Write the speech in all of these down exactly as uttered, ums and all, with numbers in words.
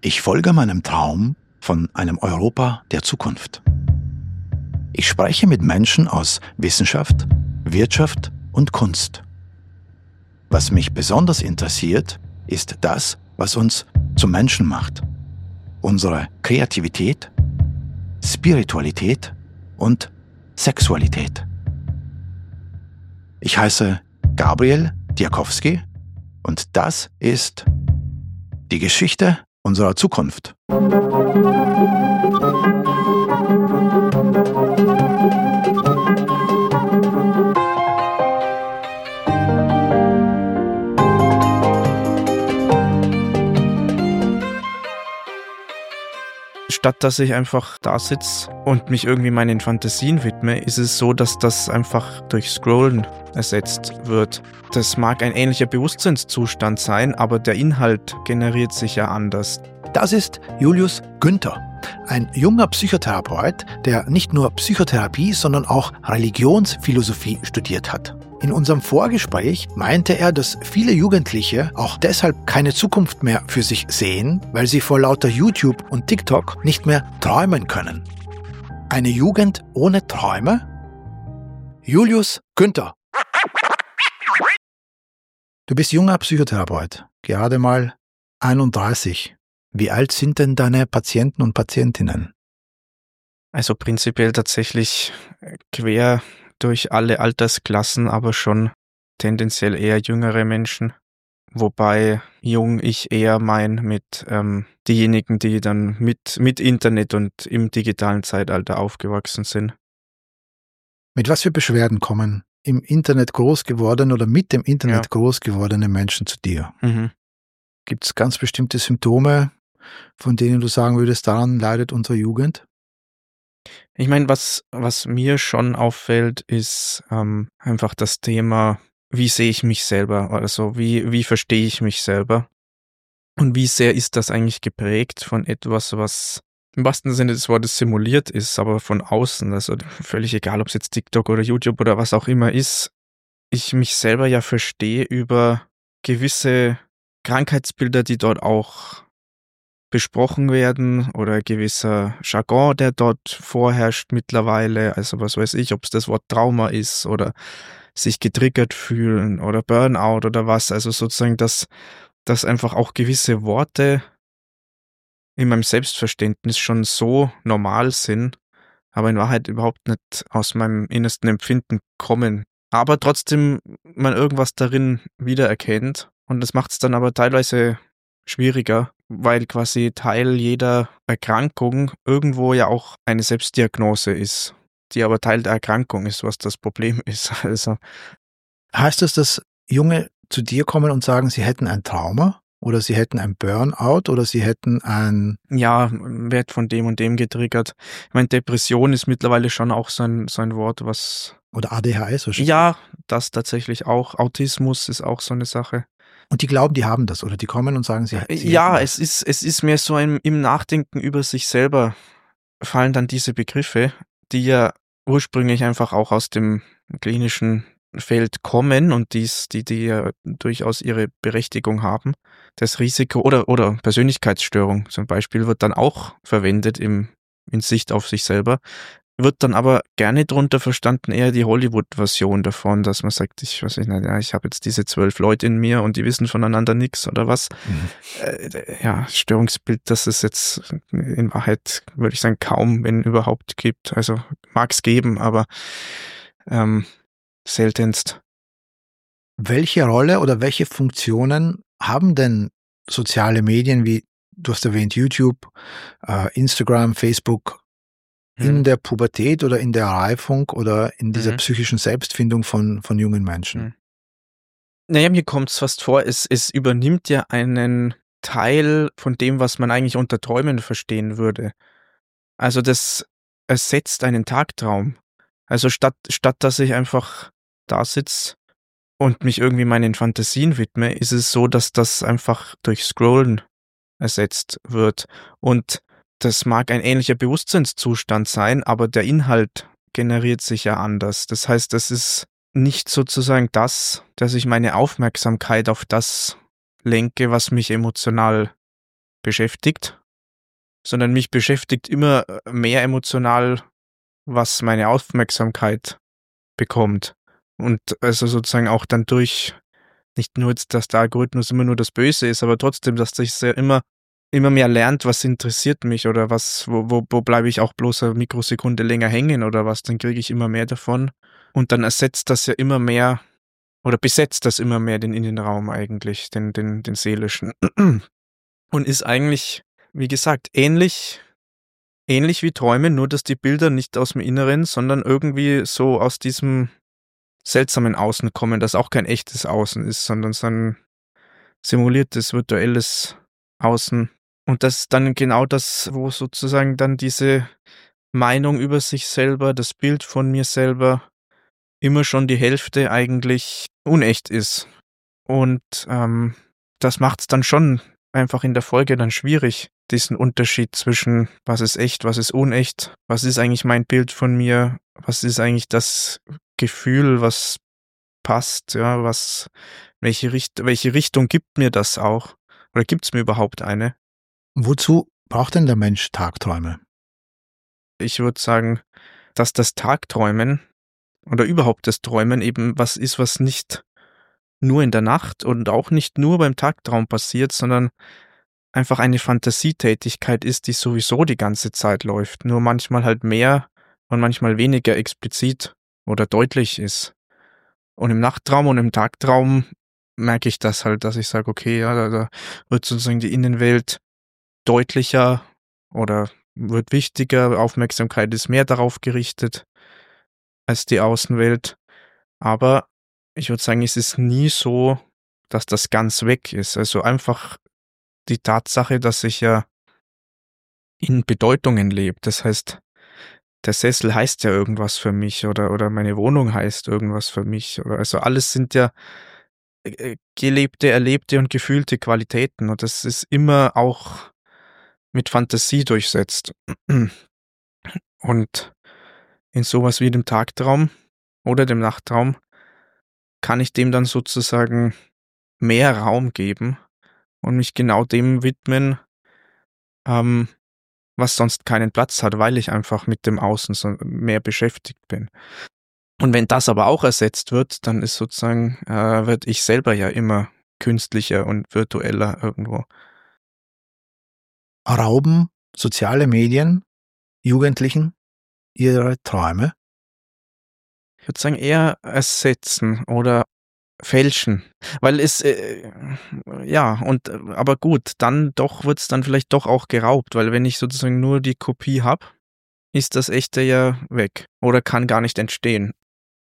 Ich folge meinem Traum von einem Europa der Zukunft. Ich spreche mit Menschen aus Wissenschaft, Wirtschaft und Kunst. Was mich besonders interessiert, ist das, was uns zum Menschen macht. Unsere Kreativität, Spiritualität und Sexualität. Ich heiße Gabriel Diakowski und das ist die Geschichte unserer Zukunft. Statt dass ich einfach da sitze und mich irgendwie meinen Fantasien widme, ist es so, dass das einfach durch Scrollen ersetzt wird. Das mag ein ähnlicher Bewusstseinszustand sein, aber der Inhalt generiert sich ja anders. Das ist Julius Günther, ein junger Psychotherapeut, der nicht nur Psychotherapie, sondern auch Religionsphilosophie studiert hat. In unserem Vorgespräch meinte er, dass viele Jugendliche auch deshalb keine Zukunft mehr für sich sehen, weil sie vor lauter YouTube und TikTok nicht mehr träumen können. Eine Jugend ohne Träume? Julius Günther. Du bist junger Psychotherapeut, gerade mal einunddreißig. Wie alt sind denn deine Patienten und Patientinnen? Also prinzipiell tatsächlich quer durch alle Altersklassen, aber schon tendenziell eher jüngere Menschen. Wobei jung ich eher mein mit ähm, diejenigen, die dann mit, mit Internet und im digitalen Zeitalter aufgewachsen sind. Mit was für Beschwerden kommen im Internet groß geworden oder mit dem Internet ja. groß gewordene Menschen zu dir? Mhm. Gibt es ganz bestimmte Symptome, von denen du sagen würdest, daran leidet unsere Jugend? Ich meine, was, was mir schon auffällt, ist ähm, einfach das Thema, wie sehe ich mich selber? Also wie, wie verstehe ich mich selber? Und wie sehr ist das eigentlich geprägt von etwas, was im wahrsten Sinne des Wortes simuliert ist, aber von außen, also völlig egal, ob es jetzt TikTok oder YouTube oder was auch immer ist, ich mich selber ja verstehe über gewisse Krankheitsbilder, die dort auch besprochen werden oder gewisser Jargon, der dort vorherrscht mittlerweile, also was weiß ich, ob es das Wort Trauma ist oder sich getriggert fühlen oder Burnout oder was, also sozusagen, dass, dass einfach auch gewisse Worte in meinem Selbstverständnis schon so normal sind, aber in Wahrheit überhaupt nicht aus meinem innersten Empfinden kommen, aber trotzdem man irgendwas darin wiedererkennt und das macht es dann aber teilweise schwieriger, weil quasi Teil jeder Erkrankung irgendwo ja auch eine Selbstdiagnose ist, die aber Teil der Erkrankung ist, was das Problem ist. Also heißt das, dass Junge zu dir kommen und sagen, sie hätten ein Trauma oder sie hätten ein Burnout oder sie hätten ein... Ja, wird von dem und dem getriggert. Ich meine, Depression ist mittlerweile schon auch so ein, so ein Wort, was... Oder A D H S? Oder ja, das tatsächlich auch. Autismus ist auch so eine Sache. Und die glauben, die haben das oder die kommen und sagen, sie, sie ja, es ist, es ist mehr so ein, im Nachdenken über sich selber fallen dann diese Begriffe, die ja ursprünglich einfach auch aus dem klinischen Feld kommen und dies, die, die ja durchaus ihre Berechtigung haben. Das Risiko oder, oder Persönlichkeitsstörung zum Beispiel wird dann auch verwendet im, in Sicht auf sich selber. Wird dann aber gerne drunter verstanden eher die Hollywood-Version davon, dass man sagt, ich weiß nicht, ja, ich habe jetzt diese zwölf Leute in mir und die wissen voneinander nichts oder was. Mhm. Äh, ja, Störungsbild, das es jetzt in Wahrheit, würde ich sagen, kaum, wenn überhaupt gibt. Also mag es geben, aber ähm, seltenst. Welche Rolle oder welche Funktionen haben denn soziale Medien wie, du hast erwähnt, YouTube, äh, Instagram, Facebook, in der Pubertät oder in der Reifung oder in dieser mhm. psychischen Selbstfindung von, von jungen Menschen? Mhm. Naja, mir kommt es fast vor, es, es übernimmt ja einen Teil von dem, was man eigentlich unter Träumen verstehen würde. Also das ersetzt einen Tagtraum. Also statt, statt dass ich einfach da sitze und mich irgendwie meinen Fantasien widme, ist es so, dass das einfach durch Scrollen ersetzt wird. Und das mag ein ähnlicher Bewusstseinszustand sein, aber der Inhalt generiert sich ja anders. Das heißt, das ist nicht sozusagen das, dass ich meine Aufmerksamkeit auf das lenke, was mich emotional beschäftigt, sondern mich beschäftigt immer mehr emotional, was meine Aufmerksamkeit bekommt. Und also sozusagen auch dann durch, nicht nur jetzt, dass der Algorithmus immer nur das Böse ist, aber trotzdem, dass sich ja immer, immer mehr lernt, was interessiert mich oder was, wo, wo, wo bleibe ich auch bloß eine Mikrosekunde länger hängen oder was, dann kriege ich immer mehr davon. Und dann ersetzt das ja immer mehr oder besetzt das immer mehr den Innenraum eigentlich, den, den, den seelischen. Und ist eigentlich, wie gesagt, ähnlich, ähnlich wie Träume, nur dass die Bilder nicht aus dem Inneren, sondern irgendwie so aus diesem seltsamen Außen kommen, das auch kein echtes Außen ist, sondern so ein simuliertes, virtuelles Außen. Und das ist dann genau das, wo sozusagen dann diese Meinung über sich selber, das Bild von mir selber, immer schon die Hälfte eigentlich unecht ist. Und ähm, das macht es dann schon einfach in der Folge dann schwierig, diesen Unterschied zwischen was ist echt, was ist unecht, was ist eigentlich mein Bild von mir, was ist eigentlich das Gefühl, was passt, ja, was, welche, Richt- welche Richtung gibt mir das auch? Oder gibt es mir überhaupt eine? Wozu braucht denn der Mensch Tagträume? Ich würde sagen, dass das Tagträumen oder überhaupt das Träumen eben was ist, was nicht nur in der Nacht und auch nicht nur beim Tagtraum passiert, sondern einfach eine Fantasietätigkeit ist, die sowieso die ganze Zeit läuft, nur manchmal halt mehr und manchmal weniger explizit oder deutlich ist. Und im Nachttraum und im Tagtraum merke ich das halt, dass ich sage, okay, ja, da, da wird sozusagen die Innenwelt deutlicher oder wird wichtiger, Aufmerksamkeit ist mehr darauf gerichtet als die Außenwelt. Aber ich würde sagen, es ist nie so, dass das ganz weg ist. Also einfach die Tatsache, dass ich ja in Bedeutungen lebe. Das heißt, der Sessel heißt ja irgendwas für mich oder, oder meine Wohnung heißt irgendwas für mich. Oder, also alles sind ja äh, gelebte, erlebte und gefühlte Qualitäten. Und das ist immer auch mit Fantasie durchsetzt. Und in sowas wie dem Tagtraum oder dem Nachttraum kann ich dem dann sozusagen mehr Raum geben und mich genau dem widmen, ähm, was sonst keinen Platz hat, weil ich einfach mit dem Außen so mehr beschäftigt bin. Und wenn das aber auch ersetzt wird, dann ist sozusagen, äh, wird ich selber ja immer künstlicher und virtueller irgendwo. Rauben soziale Medien Jugendlichen ihre Träume? Ich würde sagen, eher ersetzen oder fälschen. Weil es, äh, ja, und äh, aber gut, dann doch wird's dann vielleicht doch auch geraubt, weil wenn ich sozusagen nur die Kopie habe, ist das Echte ja weg oder kann gar nicht entstehen.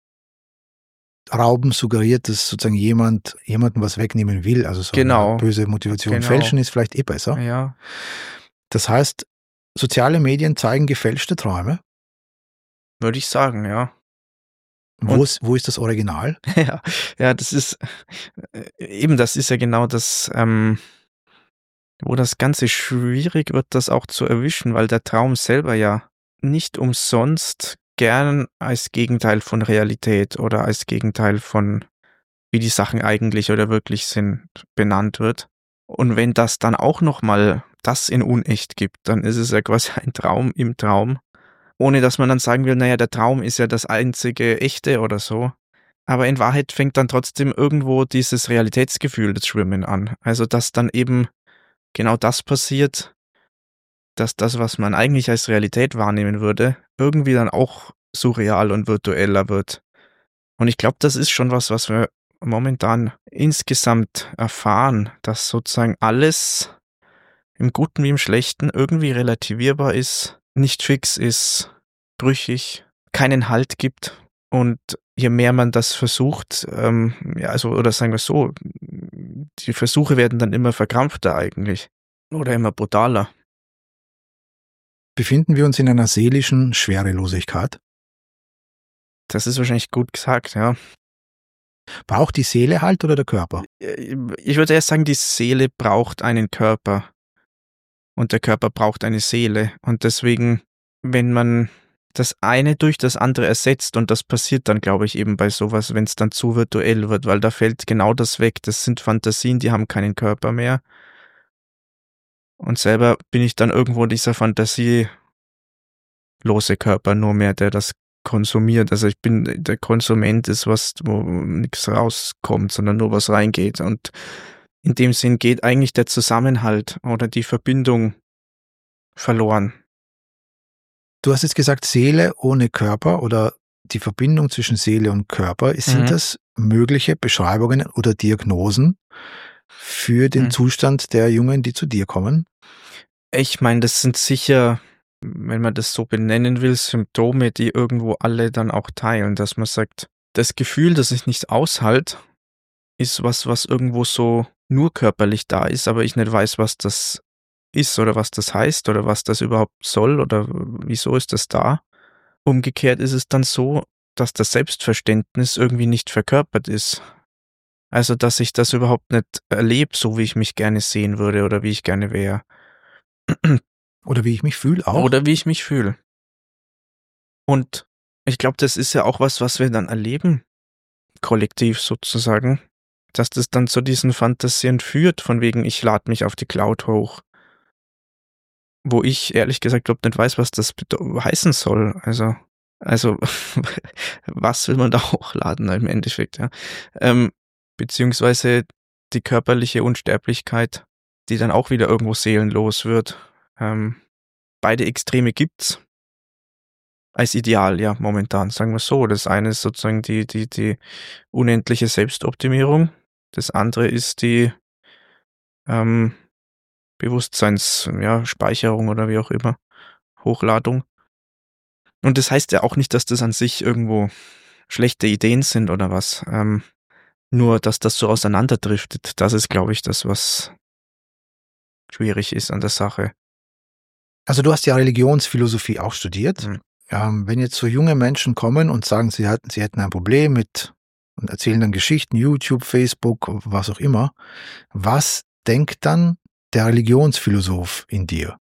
Rauben suggeriert, dass sozusagen jemand jemandem was wegnehmen will, also so Genau. eine böse Motivation. Genau. Fälschen ist vielleicht eh besser. Ja, Das heißt, soziale Medien zeigen gefälschte Träume. würde ich sagen, ja. Wo Und- ist, wo ist das Original? Ja, ja, das ist äh, eben, das ist ja genau das, ähm, wo das Ganze schwierig wird, das auch zu erwischen, weil der Traum selber ja nicht umsonst gern als Gegenteil von Realität oder als Gegenteil von, wie die Sachen eigentlich oder wirklich sind, benannt wird. Und wenn das dann auch nochmal das in unecht gibt, dann ist es ja quasi ein Traum im Traum. Ohne dass man dann sagen will, naja, der Traum ist ja das einzige Echte oder so. Aber in Wahrheit fängt dann trotzdem irgendwo dieses Realitätsgefühl des Schwimmen an. Also, dass dann eben genau das passiert, dass das, was man eigentlich als Realität wahrnehmen würde, irgendwie dann auch surreal und virtueller wird. Und ich glaube, das ist schon was, was wir momentan insgesamt erfahren, dass sozusagen alles im Guten wie im Schlechten irgendwie relativierbar ist, nicht fix ist, brüchig, keinen Halt gibt. Und je mehr man das versucht, ähm, ja, also, oder sagen wir so, die Versuche werden dann immer verkrampfter eigentlich. Oder immer brutaler. Befinden wir uns in einer seelischen Schwerelosigkeit? Das ist wahrscheinlich gut gesagt, ja. Braucht die Seele Halt oder der Körper? Ich würde erst sagen, die Seele braucht einen Körper. Und der Körper braucht eine Seele. Und deswegen, wenn man das eine durch das andere ersetzt, und das passiert dann, glaube ich, eben bei sowas, wenn es dann zu virtuell wird, weil da fällt genau das weg. Das sind Fantasien, die haben keinen Körper mehr. Und selber bin ich dann irgendwo dieser fantasielose Körper nur mehr, der das konsumiert. Also ich bin, der Konsument ist was, wo nichts rauskommt, sondern nur was reingeht. Und in dem Sinn geht eigentlich der Zusammenhalt oder die Verbindung verloren. Du hast jetzt gesagt, Seele ohne Körper oder die Verbindung zwischen Seele und Körper. Sind Mhm. das mögliche Beschreibungen oder Diagnosen für den Mhm. Zustand der Jungen, die zu dir kommen? Ich meine, das sind sicher, wenn man das so benennen will, Symptome, die irgendwo alle dann auch teilen, dass man sagt, das Gefühl, das ich nicht aushalte, ist was, was irgendwo so nur körperlich da ist, aber ich nicht weiß, was das ist oder was das heißt oder was das überhaupt soll oder wieso ist das da. Umgekehrt ist es dann so, dass das Selbstverständnis irgendwie nicht verkörpert ist. Also, dass ich das überhaupt nicht erlebe, so wie ich mich gerne sehen würde oder wie ich gerne wäre. Oder wie ich mich fühle auch? Oder wie ich mich fühle. Und ich glaube, das ist ja auch was, was wir dann erleben, kollektiv sozusagen, dass das dann zu diesen Fantasien führt, von wegen, ich lade mich auf die Cloud hoch. Wo ich ehrlich gesagt überhaupt nicht weiß, was das bedo- heißen soll. Also, also was will man da hochladen im Endeffekt, ja. Ähm, beziehungsweise die körperliche Unsterblichkeit, die dann auch wieder irgendwo seelenlos wird. Ähm, beide Extreme gibt's. Als Ideal, ja, momentan, sagen wir so. Das eine ist sozusagen die, die, die unendliche Selbstoptimierung. Das andere ist die ähm, Bewusstseins, ja, Speicherung oder wie auch immer, Hochladung. Und das heißt ja auch nicht, dass das an sich irgendwo schlechte Ideen sind oder was. Ähm, nur, dass das so auseinanderdriftet, das ist, glaube ich, das, was schwierig ist an der Sache. Also du hast ja Religionsphilosophie auch studiert. Hm. Ähm, wenn jetzt so junge Menschen kommen und sagen, sie hätten, sie hätten ein Problem mit und erzählen dann Geschichten, YouTube, Facebook, was auch immer, was denkt dann der Religionsphilosoph in dir?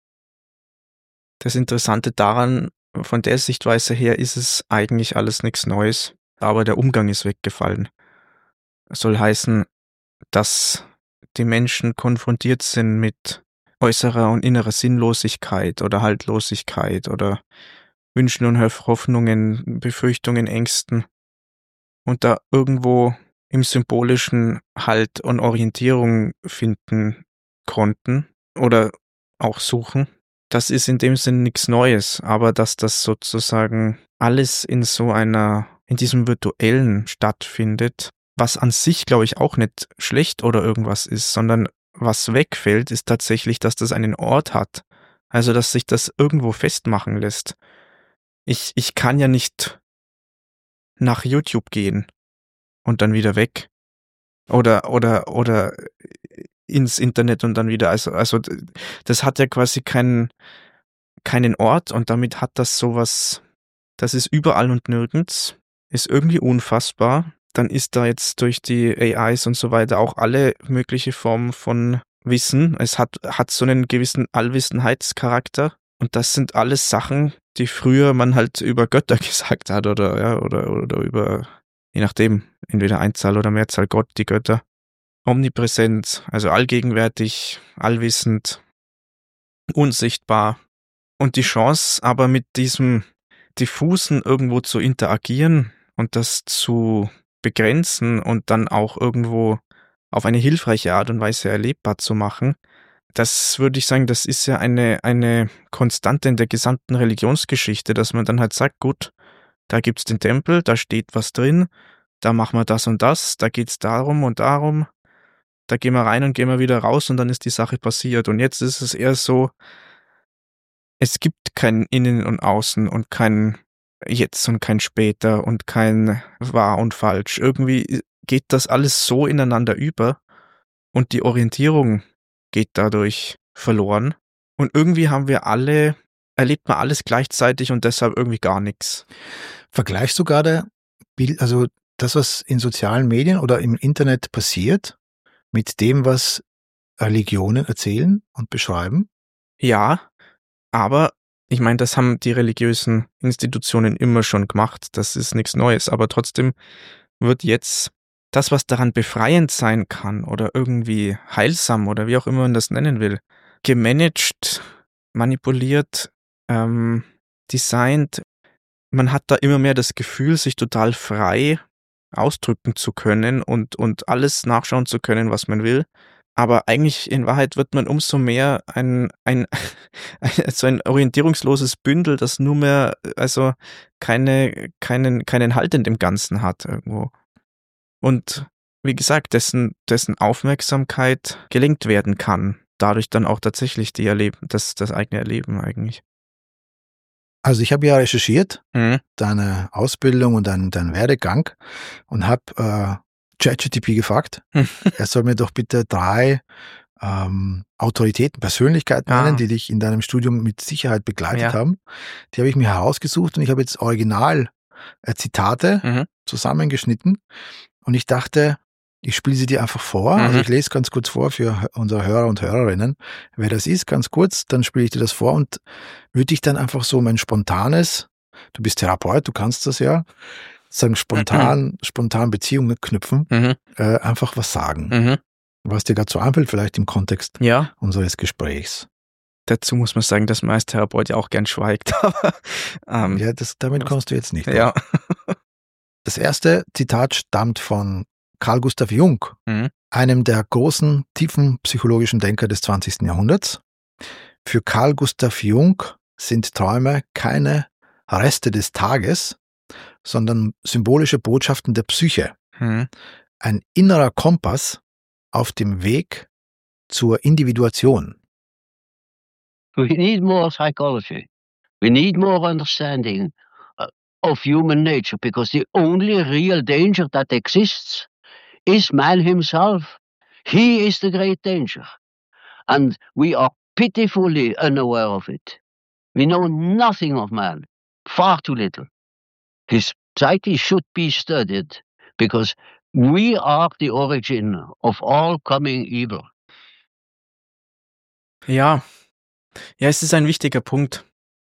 Das Interessante daran, von der Sichtweise her, ist es eigentlich alles nichts Neues, aber der Umgang ist weggefallen. Das soll heißen, dass die Menschen konfrontiert sind mit äußerer und innerer Sinnlosigkeit oder Haltlosigkeit oder Wünschen und Hoff- Hoffnungen, Befürchtungen, Ängsten und da irgendwo im Symbolischen Halt und Orientierung finden konnten oder auch suchen. Das ist in dem Sinn nichts Neues, aber dass das sozusagen alles in so einer, in diesem Virtuellen stattfindet, was an sich, glaube ich, auch nicht schlecht oder irgendwas ist, sondern was wegfällt, ist tatsächlich, dass das einen Ort hat. Also, dass sich das irgendwo festmachen lässt. Ich, ich kann ja nicht nach YouTube gehen und dann wieder weg. Oder, oder, oder ins Internet und dann wieder. Also, also, das hat ja quasi keinen, keinen Ort und damit hat das sowas, das ist überall und nirgends, ist irgendwie unfassbar. Dann ist da jetzt durch die A Is und so weiter auch alle mögliche Formen von Wissen. Es hat, hat so einen gewissen Allwissenheitscharakter. Und das sind alles Sachen, die früher man halt über Götter gesagt hat oder, ja, oder, oder über, je nachdem, entweder Einzahl oder Mehrzahl Gott, die Götter. Omnipräsent, also allgegenwärtig, allwissend, unsichtbar. Und die Chance aber mit diesem diffusen irgendwo zu interagieren und das zu begrenzen und dann auch irgendwo auf eine hilfreiche Art und Weise erlebbar zu machen, das würde ich sagen, das ist ja eine, eine Konstante in der gesamten Religionsgeschichte, dass man dann halt sagt, gut, da gibt's den Tempel, da steht was drin, da machen wir das und das, da geht's darum und darum, da gehen wir rein und gehen wir wieder raus und dann ist die Sache passiert. Und jetzt ist es eher so, es gibt kein Innen und Außen und kein Jetzt und kein Später und kein Wahr und Falsch. Irgendwie geht das alles so ineinander über und die Orientierung geht dadurch verloren. Und irgendwie haben wir alle, erlebt man alles gleichzeitig und deshalb irgendwie gar nichts. Vergleichst du gerade Bild, also das, was in sozialen Medien oder im Internet passiert, mit dem, was Religionen erzählen und beschreiben? Ja, aber ich meine, das haben die religiösen Institutionen immer schon gemacht. Das ist nichts Neues. Aber trotzdem wird jetzt das, was daran befreiend sein kann oder irgendwie heilsam oder wie auch immer man das nennen will, gemanagt, manipuliert, ähm, designt. Man hat da immer mehr das Gefühl, sich total frei ausdrücken zu können und, und alles nachschauen zu können, was man will. Aber eigentlich in Wahrheit wird man umso mehr ein, ein, so ein orientierungsloses Bündel, das nur mehr, also keine, keinen, keinen Halt in dem Ganzen hat irgendwo. Und wie gesagt, dessen, dessen Aufmerksamkeit gelenkt werden kann. Dadurch dann auch tatsächlich die Erleben, das, das eigene Erleben eigentlich. Also ich habe ja recherchiert, Mhm. deine Ausbildung und dein, dein Werdegang und habe äh, ChatGPT gefragt, er soll mir doch bitte drei ähm, Autoritäten, Persönlichkeiten Ah. nennen, die dich in deinem Studium mit Sicherheit begleitet Ja. haben. Die habe ich mir herausgesucht und ich habe jetzt Original äh, Zitate Mhm. zusammengeschnitten und ich dachte, ich spiele sie dir einfach vor. Mhm. Also ich lese ganz kurz vor für unsere Hörer und Hörerinnen, wer das ist, ganz kurz, dann spiele ich dir das vor und würde dich dann einfach so mein spontanes, du bist Therapeut, du kannst das ja, sagen spontan, spontan Beziehungen knüpfen, Mhm. äh, einfach was sagen. Mhm. Was dir dazu einfällt, vielleicht im Kontext Ja, unseres Gesprächs. dazu muss man sagen, dass man als Therapeut ja auch gern schweigt. Aber ähm, Ja, das, damit was- kommst du jetzt nicht. ja. Das erste Zitat stammt von Carl Gustav Jung, Mhm. einem der großen, tiefen psychologischen Denker des zwanzigsten Jahrhunderts. Für Carl Gustav Jung sind Träume keine Reste des Tages, sondern symbolische Botschaften der Psyche. Mhm. Ein innerer Kompass auf dem Weg zur Individuation. We need more psychology. We need more understanding uh, of human nature, because the only real danger that exists is man himself. He is the great danger. And we are pitifully unaware of it. We know nothing of man, far too little. His psyche should be studied, because we are the origin of all coming evil. Ja. Ja, es ist ein wichtiger Punkt,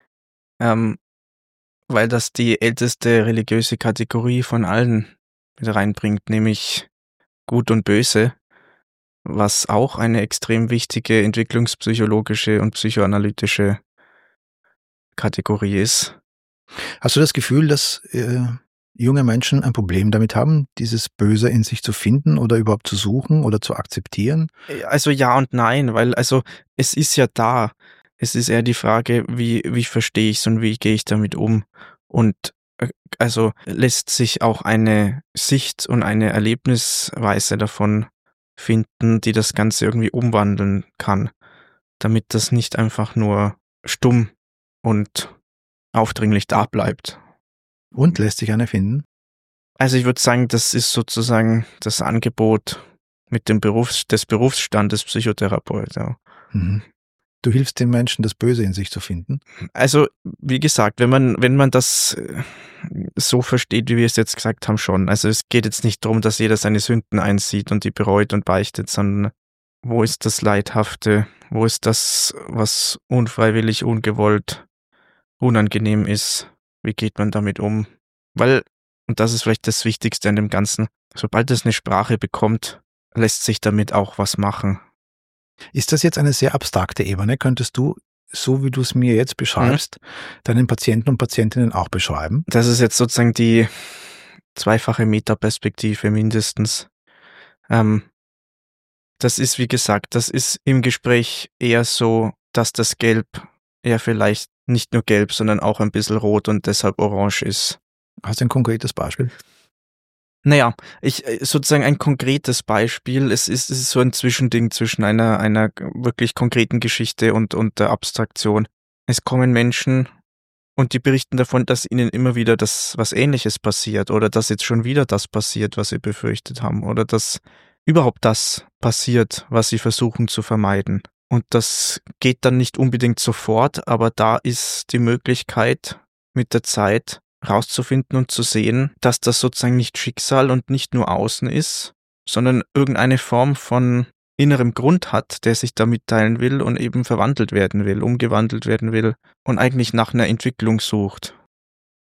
ähm, weil das die älteste religiöse Kategorie von allen mit reinbringt, nämlich Gut und Böse, was auch eine extrem wichtige entwicklungspsychologische und psychoanalytische Kategorie ist. Hast du das Gefühl, dass äh, junge Menschen ein Problem damit haben, dieses Böse in sich zu finden oder überhaupt zu suchen oder zu akzeptieren? Also ja und nein, weil also es ist ja da. Es ist eher die Frage, wie, wie verstehe ich es und wie gehe ich damit um? Und äh, also lässt sich auch eine Sicht und eine Erlebnisweise davon finden, die das Ganze irgendwie umwandeln kann, damit das nicht einfach nur stumm und aufdringlich da bleibt. Und lässt sich eine finden? Also ich würde sagen, das ist sozusagen das Angebot mit dem Berufs-, des Berufsstandes Psychotherapeut, ja. Mhm. Du hilfst den Menschen, das Böse in sich zu finden? Also, wie gesagt, wenn man, wenn man das äh, so versteht, wie wir es jetzt gesagt haben, schon. Also es geht jetzt nicht darum, dass jeder seine Sünden einsieht und die bereut und beichtet, sondern wo ist das Leidhafte? Wo ist das, was unfreiwillig, ungewollt, unangenehm ist? Wie geht man damit um? Weil, und das ist vielleicht das Wichtigste an dem Ganzen, sobald es eine Sprache bekommt, lässt sich damit auch was machen. Ist das jetzt eine sehr abstrakte Ebene? Könntest du, so wie du es mir jetzt beschreibst, mhm. deinen Patienten und Patientinnen auch beschreiben? Das ist jetzt sozusagen die zweifache Metaperspektive mindestens. Ähm, das ist, wie gesagt, das ist im Gespräch eher so, dass das Gelb eher vielleicht nicht nur gelb, sondern auch ein bisschen rot und deshalb orange ist. Hast du ein konkretes Beispiel? Naja, ich sozusagen ein konkretes Beispiel. Es ist, es ist so ein Zwischending zwischen einer, einer wirklich konkreten Geschichte und, und der Abstraktion. Es kommen Menschen und die berichten davon, dass ihnen immer wieder das was Ähnliches passiert oder dass jetzt schon wieder das passiert, was sie befürchtet haben oder dass überhaupt das passiert, was sie versuchen zu vermeiden. Und das geht dann nicht unbedingt sofort, aber da ist die Möglichkeit mit der Zeit rauszufinden und zu sehen, dass das sozusagen nicht Schicksal und nicht nur Außen ist, sondern irgendeine Form von innerem Grund hat, der sich da mitteilen will und eben verwandelt werden will, umgewandelt werden will und eigentlich nach einer Entwicklung sucht.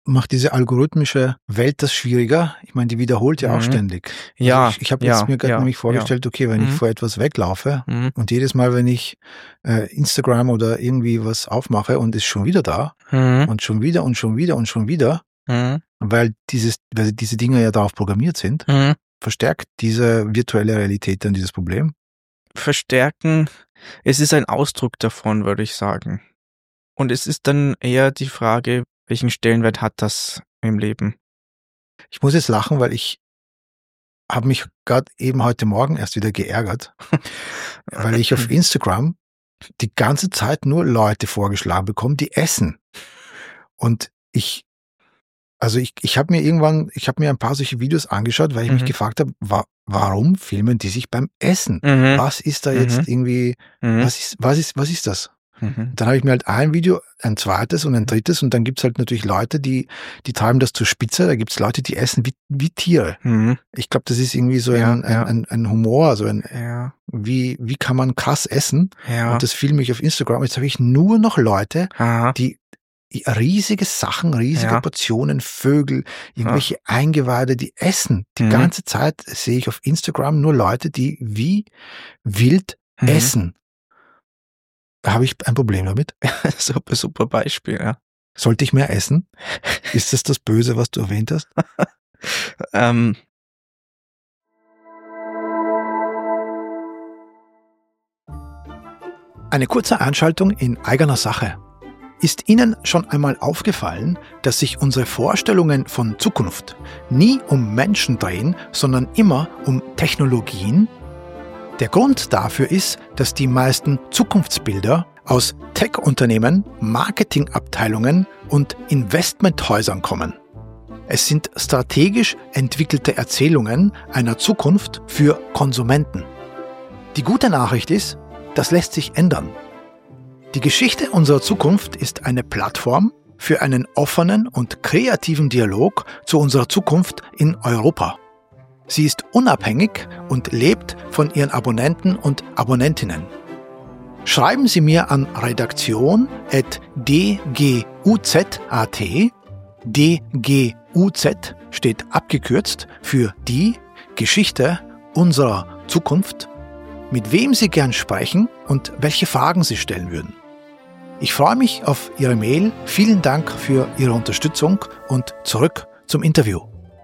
macht diese algorithmische Welt das schwieriger. Ich meine, die wiederholt ja Mhm. auch ständig. Ja, Also ich ich habe ja, jetzt mir gerade ja, nämlich vorgestellt, okay, wenn Mhm. ich vor etwas weglaufe Mhm. und jedes Mal, wenn ich äh, Instagram oder irgendwie was aufmache und ist schon wieder da Mhm. und schon wieder und schon wieder und schon wieder, Mhm. weil dieses, weil diese Dinger ja darauf programmiert sind, Mhm. verstärkt diese virtuelle Realität dann dieses Problem. Verstärken, es ist ein Ausdruck davon, würde ich sagen. Und es ist dann eher die Frage, welchen Stellenwert hat das im Leben? Ich muss jetzt lachen, weil ich habe mich gerade eben heute Morgen erst wieder geärgert, weil ich auf Instagram die ganze Zeit nur Leute vorgeschlagen bekomme, die essen. Und ich, also ich, ich habe mir irgendwann, ich habe mir ein paar solche Videos angeschaut, weil ich mich Mhm. gefragt habe, wa warum filmen die sich beim Essen? Mhm. Was ist da jetzt Mhm. irgendwie, Mhm. was ist, was ist, was ist das? Mhm. Dann habe ich mir halt ein Video, ein zweites und ein drittes und dann gibt's halt natürlich Leute, die, die treiben das zur Spitze. Da gibt's Leute, die essen wie, wie Tiere. Mhm. Ich glaube, das ist irgendwie so Ja, ein, ja. ein, ein, ein Humor, also ein, Ja, wie, wie kann man krass essen? ja. Und das filme ich auf Instagram. Jetzt habe ich nur noch Leute, Aha. die riesige Sachen, riesige Ja. Portionen, Vögel, irgendwelche Eingeweide, die essen. Die Mhm. ganze Zeit sehe ich auf Instagram nur Leute, die wie wild Mhm. essen. Da habe ich ein Problem damit. Super, super Beispiel, ja. Sollte ich mehr essen? Ist das das Böse, was du erwähnt hast? Ähm, Eine kurze Einschaltung in eigener Sache. Ist Ihnen schon einmal aufgefallen, dass sich unsere Vorstellungen von Zukunft nie um Menschen drehen, sondern immer um Technologien? Der Grund dafür ist, dass die meisten Zukunftsbilder aus Tech-Unternehmen, Marketingabteilungen und Investmenthäusern kommen. Es sind strategisch entwickelte Erzählungen einer Zukunft für Konsumenten. Die gute Nachricht ist, das lässt sich ändern. Die Geschichte unserer Zukunft ist eine Plattform für einen offenen und kreativen Dialog zu unserer Zukunft in Europa. Sie ist unabhängig und lebt von ihren Abonnenten und Abonnentinnen. Schreiben Sie mir an redaktion at d g u z punkt a t. D G U Z steht abgekürzt für die Geschichte unserer Zukunft, mit wem Sie gern sprechen und welche Fragen Sie stellen würden. Ich freue mich auf Ihre Mail. Vielen Dank für Ihre Unterstützung und zurück zum Interview.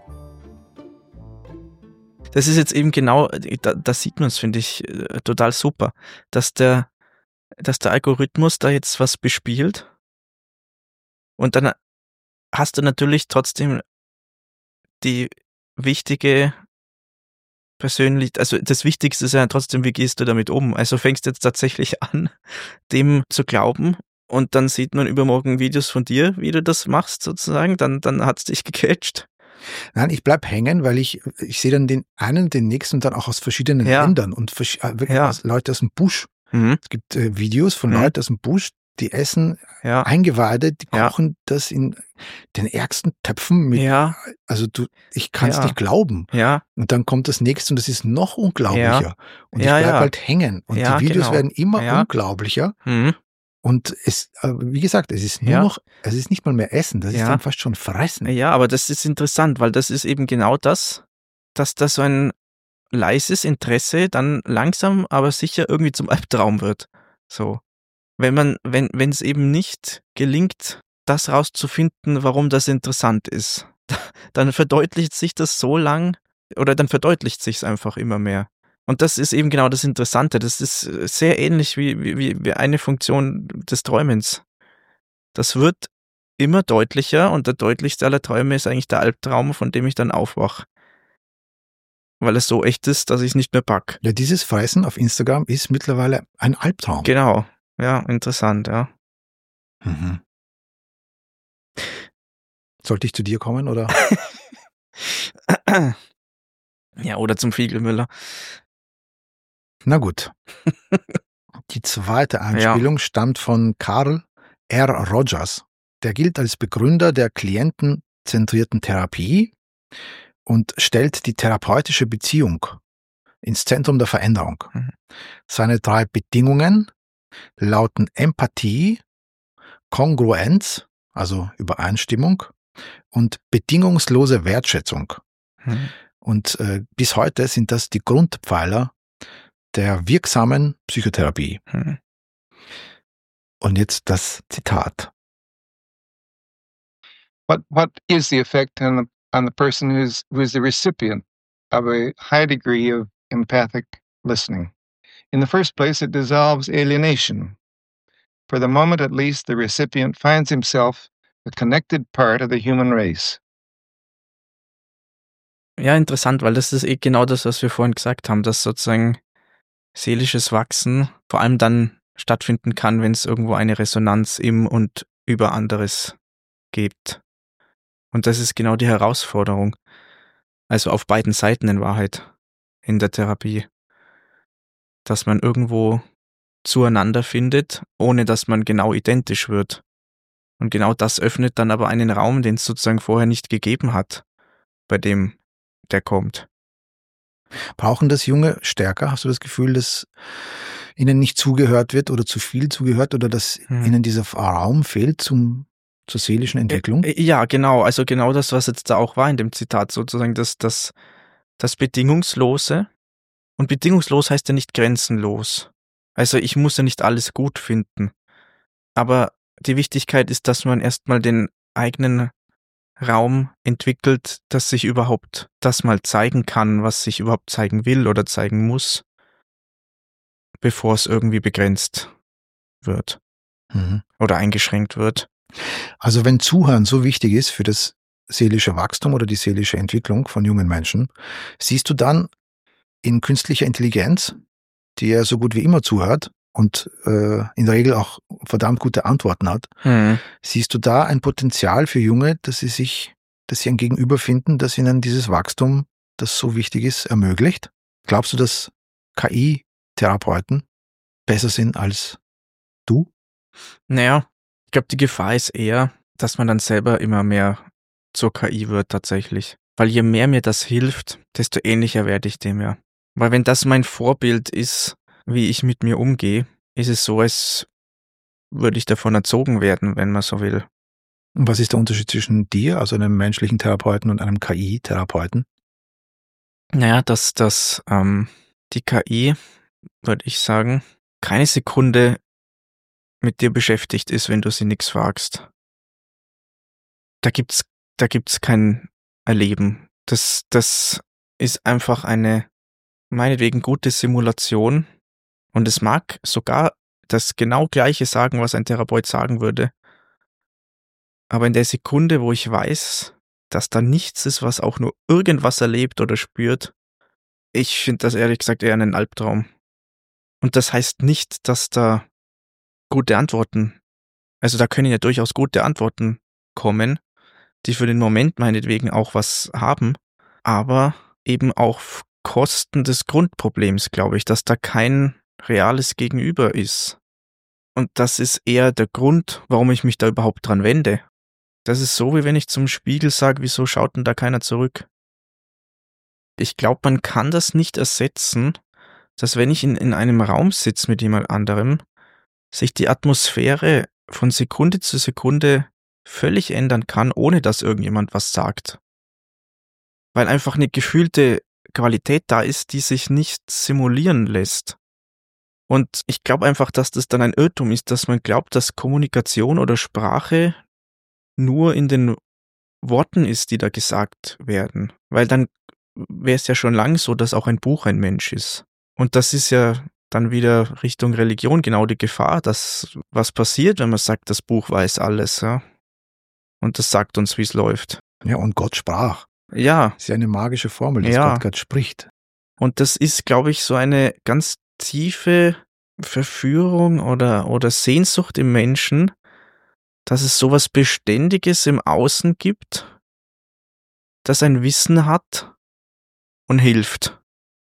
das ist jetzt eben genau, da, da sieht man es, finde ich, äh, total super, dass der, dass der Algorithmus da jetzt was bespielt und dann hast du natürlich trotzdem die wichtige persönlich, also das Wichtigste ist ja trotzdem, wie gehst du damit um? Also fängst jetzt tatsächlich an, dem zu glauben und dann sieht man übermorgen Videos von dir, wie du das machst sozusagen, dann, dann hat's dich gecatcht. Nein, ich bleib hängen, weil ich, ich sehe dann den einen, den nächsten und dann auch aus verschiedenen Ja. Ländern und versch- äh, wirklich Ja. aus- Leute aus dem Busch. Mhm. Es gibt äh, Videos von Mhm. Leuten aus dem Busch, die essen Ja, Eingeweide, die Ja. kochen das in den ärgsten Töpfen mit, ja, also du, ich kann es Ja. nicht glauben. ja, Und dann kommt das nächste und das ist noch unglaublicher. Ja. Und Ja, ich bleib ja. halt hängen. Und Ja, die Videos genau. werden immer Ja. unglaublicher. mhm. Und es, äh, wie gesagt, es ist nur Ja. noch, es ist nicht mal mehr Essen, das ist Ja. dann fast schon Fressen. Ja, aber das ist interessant, weil das ist eben genau das, dass da so ein leises Interesse dann langsam, aber sicher irgendwie zum Albtraum wird. So. Wenn man, wenn, wenn es eben nicht gelingt, das rauszufinden, warum das interessant ist, dann verdeutlicht sich das so lang, oder dann verdeutlicht sich es einfach immer mehr. Und das ist eben genau das Interessante. Das ist sehr ähnlich wie, wie, wie eine Funktion des Träumens. Das wird immer deutlicher und der deutlichste aller Träume ist eigentlich der Albtraum, von dem ich dann aufwach. Weil es so echt ist, dass ich es nicht mehr pack. Ja, dieses Fressen auf Instagram ist mittlerweile ein Albtraum. Genau. Ja, interessant, ja. Mhm. Sollte ich zu dir kommen oder? Ja, oder zum Fiegelmüller. Na gut. Die zweite Einspielung stammt von Carl R. Rogers. Der gilt als Begründer der klientenzentrierten Therapie und stellt die therapeutische Beziehung ins Zentrum der Veränderung. Mhm. Seine drei Bedingungen lauten Empathie, Kongruenz, also Übereinstimmung, und bedingungslose Wertschätzung. Hm. Und äh, bis heute sind das die Grundpfeiler der wirksamen Psychotherapie. Hm. Und jetzt das Zitat. What what is the effect on the on the person who's who is the recipient of a high degree of empathic listening? In the first place, it dissolves alienation. For the moment, at least, the recipient finds himself a connected part of the human race. Ja, interessant, weil das ist eh genau das, was wir vorhin gesagt haben, dass sozusagen seelisches Wachsen vor allem dann stattfinden kann, wenn es irgendwo eine Resonanz im und über anderes gibt. Und das ist genau die Herausforderung. Also auf beiden Seiten in Wahrheit in der Therapie. Dass man irgendwo zueinander findet, ohne dass man genau identisch wird. Und genau das öffnet dann aber einen Raum, den es sozusagen vorher nicht gegeben hat, bei dem der kommt. Brauchen das Junge stärker? Hast du das Gefühl, dass ihnen nicht zugehört wird oder zu viel zugehört oder dass hm. ihnen dieser Raum fehlt zum, zur seelischen Entwicklung? Ja, genau. Also genau das, was jetzt da auch war in dem Zitat, sozusagen das, das, das Bedingungslose. Und bedingungslos heißt ja nicht grenzenlos. Also ich muss ja nicht alles gut finden. Aber die Wichtigkeit ist, dass man erstmal den eigenen Raum entwickelt, dass sich überhaupt das mal zeigen kann, was sich überhaupt zeigen will oder zeigen muss, bevor es irgendwie begrenzt wird mhm. oder eingeschränkt wird. Also wenn Zuhören so wichtig ist für das seelische Wachstum oder die seelische Entwicklung von jungen Menschen, siehst du dann in künstlicher Intelligenz, die ja so gut wie immer zuhört und äh, in der Regel auch verdammt gute Antworten hat, mhm. siehst du da ein Potenzial für Junge, dass sie sich, dass sie ein Gegenüber finden, das ihnen dieses Wachstum, das so wichtig ist, ermöglicht? Glaubst du, dass K I-Therapeuten besser sind als du? Naja, ich glaube, die Gefahr ist eher, dass man dann selber immer mehr zur K I wird tatsächlich. Weil je mehr mir das hilft, desto ähnlicher werde ich dem ja. Weil wenn das mein Vorbild ist, wie ich mit mir umgehe, ist es so, als würde ich davon erzogen werden, wenn man so will. Und was ist der Unterschied zwischen dir, also einem menschlichen Therapeuten, und einem K I-Therapeuten? Naja, dass, dass ähm, die K I, würde ich sagen, keine Sekunde mit dir beschäftigt ist, wenn du sie nichts fragst. Da gibt's, da gibt's kein Erleben. Das, das ist einfach eine meinetwegen gute Simulation. Und es mag sogar das genau Gleiche sagen, was ein Therapeut sagen würde. Aber in der Sekunde, wo ich weiß, dass da nichts ist, was auch nur irgendwas erlebt oder spürt, ich finde das ehrlich gesagt eher einen Albtraum. Und das heißt nicht, dass da gute Antworten, also da können ja durchaus gute Antworten kommen, die für den Moment meinetwegen auch was haben, aber eben auch auf Kosten des Grundproblems, glaube ich, dass da kein reales Gegenüber ist. Und das ist eher der Grund, warum ich mich da überhaupt dran wende. Das ist so, wie wenn ich zum Spiegel sage, wieso schaut denn da keiner zurück? Ich glaube, man kann das nicht ersetzen, dass wenn ich in, in einem Raum sitze mit jemand anderem, sich die Atmosphäre von Sekunde zu Sekunde völlig ändern kann, ohne dass irgendjemand was sagt. Weil einfach eine gefühlte Qualität da ist, die sich nicht simulieren lässt. Und ich glaube einfach, dass das dann ein Irrtum ist, dass man glaubt, dass Kommunikation oder Sprache nur in den Worten ist, die da gesagt werden. Weil dann wäre es ja schon lang so, dass auch ein Buch ein Mensch ist. Und das ist ja dann wieder Richtung Religion genau die Gefahr, dass was passiert, wenn man sagt, das Buch weiß alles, ja. Und das sagt uns, wie es läuft. Ja, und Gott sprach. Ja. Das ist ja eine magische Formel, dass ja. Gott Gott spricht. Und das ist, glaube ich, so eine ganz tiefe Verführung oder, oder Sehnsucht im Menschen, dass es sowas Beständiges im Außen gibt, das ein Wissen hat und hilft.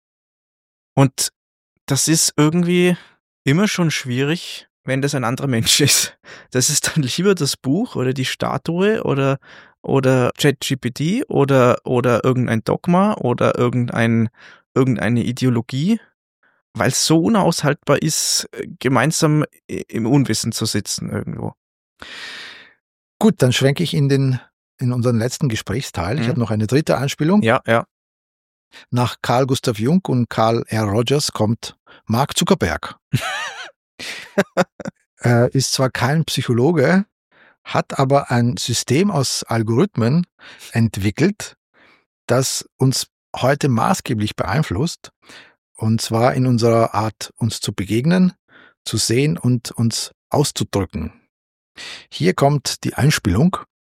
Und das ist irgendwie immer schon schwierig, wenn das ein anderer Mensch ist. Das ist dann lieber das Buch oder die Statue oder, oder ChatGPT oder, oder irgendein Dogma oder irgendein, irgendeine Ideologie, weil es so unaushaltbar ist, gemeinsam im Unwissen zu sitzen irgendwo. Gut, dann schwenke ich in den in unseren letzten Gesprächsteil. Mhm. Ich habe noch eine dritte Anspielung. Ja, ja. Nach Carl Gustav Jung und Carl R. Rogers kommt Mark Zuckerberg. Er ist zwar kein Psychologe, hat aber ein System aus Algorithmen entwickelt, das uns heute maßgeblich beeinflusst, und zwar in unserer Art, uns zu begegnen, zu sehen und uns auszudrücken. Hier kommt die Einspielung.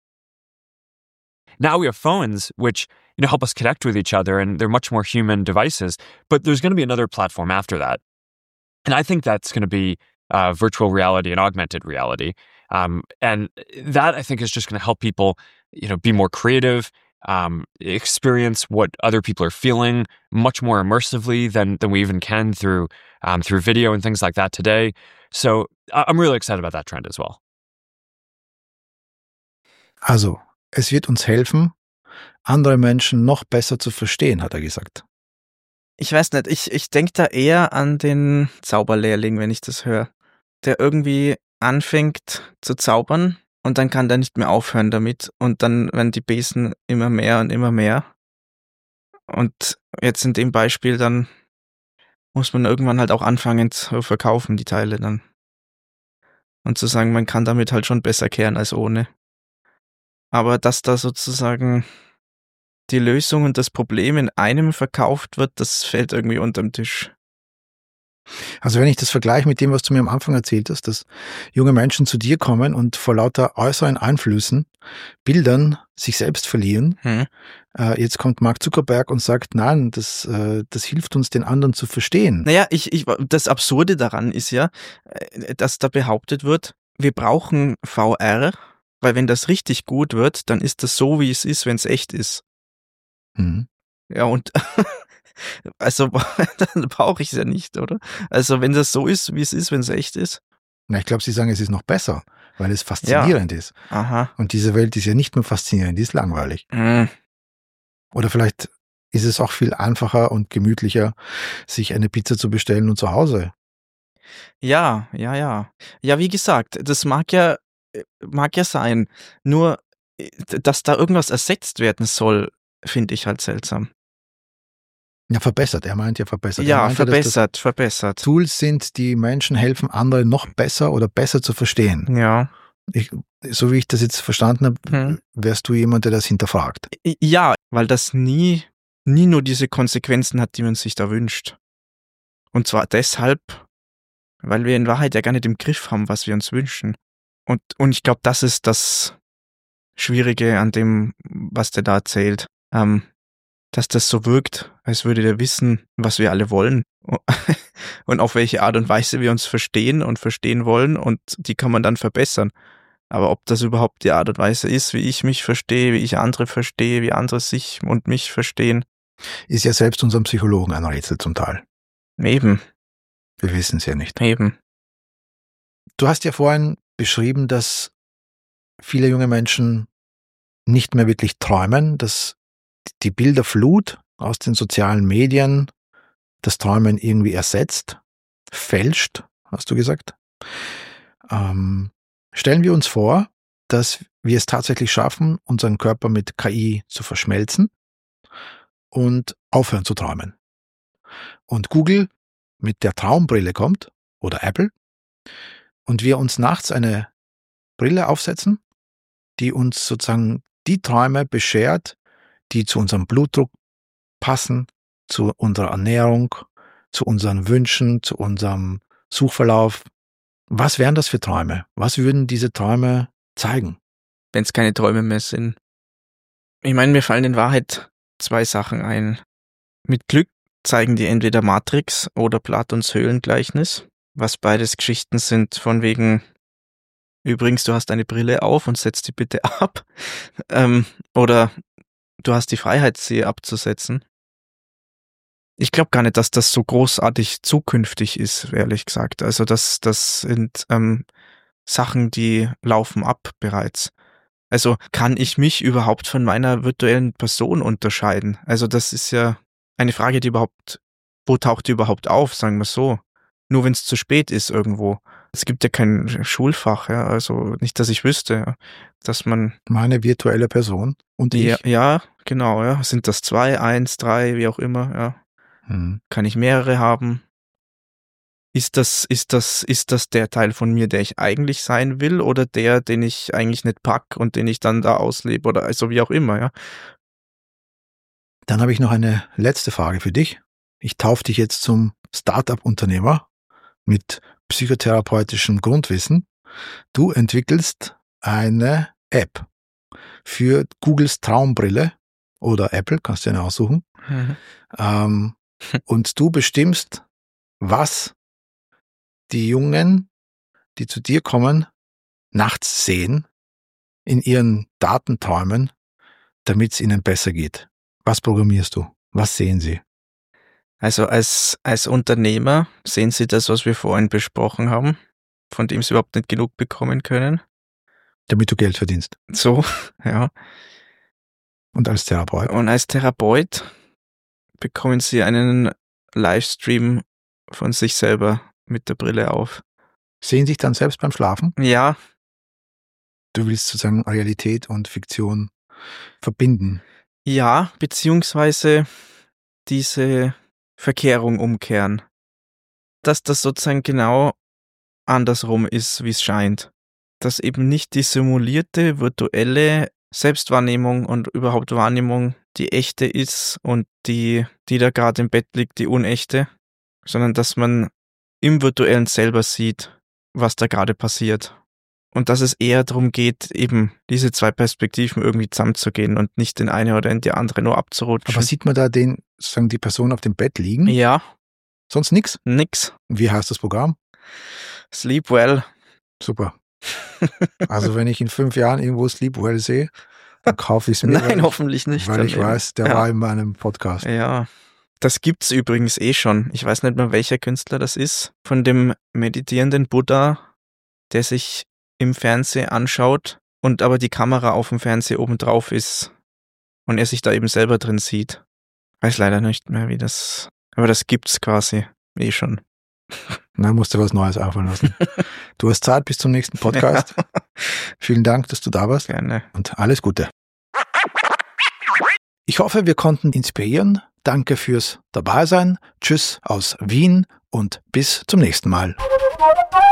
Now we have phones, which you know help us connect with each other, and they're much more human devices. But there's going to be another platform after that, and I think that's going to be uh, virtual reality and augmented reality. Um, and that I think is just going to help people, you know, be more creative, um, experience what other people are feeling much more immersively than than we even can through um, through video and things like that today. So I'm really excited about that trend as well. Also, es wird uns helfen, andere Menschen noch besser zu verstehen, hat er gesagt. Ich weiß nicht, ich, ich denke da eher an den Zauberlehrling, wenn ich das höre, der irgendwie anfängt zu zaubern und dann kann der nicht mehr aufhören damit und dann werden die Besen immer mehr und immer mehr. Und jetzt in dem Beispiel dann muss man irgendwann halt auch anfangen zu verkaufen, die Teile dann. Und zu sagen, man kann damit halt schon besser kehren als ohne. Aber dass da sozusagen die Lösung und das Problem in einem verkauft wird, das fällt irgendwie unterm Tisch. Also wenn ich das vergleiche mit dem, was du mir am Anfang erzählt hast, dass junge Menschen zu dir kommen und vor lauter äußeren Einflüssen, Bildern sich selbst verlieren. Hm. Äh, jetzt kommt Mark Zuckerberg und sagt, nein, das, äh, das hilft uns, den anderen zu verstehen. Naja, ich, ich, das Absurde daran ist ja, dass da behauptet wird, wir brauchen V R, weil wenn das richtig gut wird, dann ist das so, wie es ist, wenn es echt ist. Mhm. Ja, und also dann brauche ich es ja nicht, oder? Also wenn das so ist, wie es ist, wenn es echt ist. Na, ich glaube, sie sagen, es ist noch besser, weil es faszinierend Ja. ist. Aha. Und diese Welt ist ja nicht nur faszinierend, die ist langweilig. Hm. Oder vielleicht ist es auch viel einfacher und gemütlicher, sich eine Pizza zu bestellen und zu Hause. Ja, ja, ja. Ja, wie gesagt, das mag ja, mag ja sein. Nur, dass da irgendwas ersetzt werden soll, finde ich halt seltsam. Ja, verbessert. Er meint ja verbessert. Er Ja, meinte, dass verbessert, das verbessert. Tools sind, die Menschen helfen, andere noch besser oder besser zu verstehen. Ja. Ich, so wie ich das jetzt verstanden habe, Hm. wärst du jemand, der das hinterfragt. Ja, weil das nie, nie nur diese Konsequenzen hat, die man sich da wünscht. Und zwar deshalb, weil wir in Wahrheit ja gar nicht im Griff haben, was wir uns wünschen. Und, und ich glaube, das ist das Schwierige an dem, was der da erzählt. Ähm, dass das so wirkt, als würde der wissen, was wir alle wollen und auf welche Art und Weise wir uns verstehen und verstehen wollen, und die kann man dann verbessern. Aber ob das überhaupt die Art und Weise ist, wie ich mich verstehe, wie ich andere verstehe, wie andere sich und mich verstehen, Ist ja selbst unserem Psychologen ein Rätsel zum Teil. eben, Wir wissen es ja nicht. eben. Du hast ja vorhin beschrieben, dass viele junge Menschen nicht mehr wirklich träumen, dass die Bilderflut aus den sozialen Medien das Träumen irgendwie ersetzt, fälscht, hast du gesagt. Ähm, stellen wir uns vor, dass wir es tatsächlich schaffen, unseren Körper mit K I zu verschmelzen und aufhören zu träumen. Und Google mit der Traumbrille kommt, oder Apple, und wir uns nachts eine Brille aufsetzen, die uns sozusagen die Träume beschert, die zu unserem Blutdruck passen, zu unserer Ernährung, zu unseren Wünschen, zu unserem Suchverlauf. Was wären das für Träume? Was würden diese Träume zeigen? Wenn es keine Träume mehr sind. Ich meine, mir fallen in Wahrheit zwei Sachen ein. Mit Glück zeigen die entweder Matrix oder Platons Höhlengleichnis, was beides Geschichten sind von wegen, übrigens, du hast eine Brille auf und setzt die bitte ab. Ähm, oder du hast die Freiheit, sie abzusetzen. Ich glaube gar nicht, dass das so großartig zukünftig ist, ehrlich gesagt. Also das, das sind ähm, Sachen, die laufen ab bereits. Also kann ich mich überhaupt von meiner virtuellen Person unterscheiden? Also das ist ja eine Frage, die überhaupt, wo taucht die überhaupt auf, sagen wir so. Nur wenn es zu spät ist irgendwo. Es gibt ja kein Schulfach, ja, also nicht, dass ich wüsste, ja, dass man... Meine virtuelle Person und Ja, ich. ja, genau, ja. Sind das zwei, eins, drei, wie auch immer, ja. Hm. Kann ich mehrere haben? Ist das, ist das, ist das der Teil von mir, der ich eigentlich sein will, oder der, den ich eigentlich nicht pack und den ich dann da auslebe, oder also wie auch immer, ja? Dann habe ich noch eine letzte Frage für dich. Ich taufe dich jetzt zum Startup-Unternehmer mit psychotherapeutischem Grundwissen. Du entwickelst eine App für Googles Traumbrille oder Apple, kannst du eine aussuchen. Mhm. Ähm, und du bestimmst, was die Jungen, die zu dir kommen, nachts sehen in ihren Datenträumen, damit es ihnen besser geht. Was programmierst du? Was sehen sie? Also als, als Unternehmer sehen Sie das, was wir vorhin besprochen haben, von dem Sie überhaupt nicht genug bekommen können. Damit du Geld verdienst. So, ja. Und als Therapeut? Und als Therapeut bekommen Sie einen Livestream von sich selber mit der Brille auf. Sehen sich dann selbst beim Schlafen? Ja, Du willst sozusagen Realität und Fiktion verbinden. ja, beziehungsweise diese Verkehrung umkehren. Dass das sozusagen genau andersrum ist, wie es scheint. Dass eben nicht die simulierte, virtuelle Selbstwahrnehmung und überhaupt Wahrnehmung die echte ist und die, die da gerade im Bett liegt, die unechte, sondern dass man im Virtuellen selber sieht, was da gerade passiert. Und dass es eher darum geht, eben diese zwei Perspektiven irgendwie zusammenzugehen und nicht in eine oder in die andere nur abzurutschen. Aber sieht man da den, sozusagen die Person auf dem Bett liegen? Ja, Sonst nichts? nix. Wie heißt das Programm? Sleep well. Super. Also wenn ich in fünf Jahren irgendwo Sleep Well sehe, dann kaufe ich es mir. Nein, weil ich, hoffentlich nicht. Weil dann ich eben. weiß, der ja. war in meinem Podcast. Ja, das gibt's übrigens eh schon. Ich weiß nicht mehr, welcher Künstler das ist. Von dem meditierenden Buddha, der sich im Fernsehen anschaut und aber die Kamera auf dem Fernseher oben drauf ist und er sich da eben selber drin sieht. Weiß leider nicht mehr, wie das... Aber das gibt's quasi eh schon. Dann musst du was Neues einfallen lassen. Du hast Zeit bis zum nächsten Podcast. Ja. Vielen Dank, dass du da warst Gerne. und alles Gute. Ich hoffe, wir konnten inspirieren. Danke fürs Dabeisein. Tschüss aus Wien und bis zum nächsten Mal.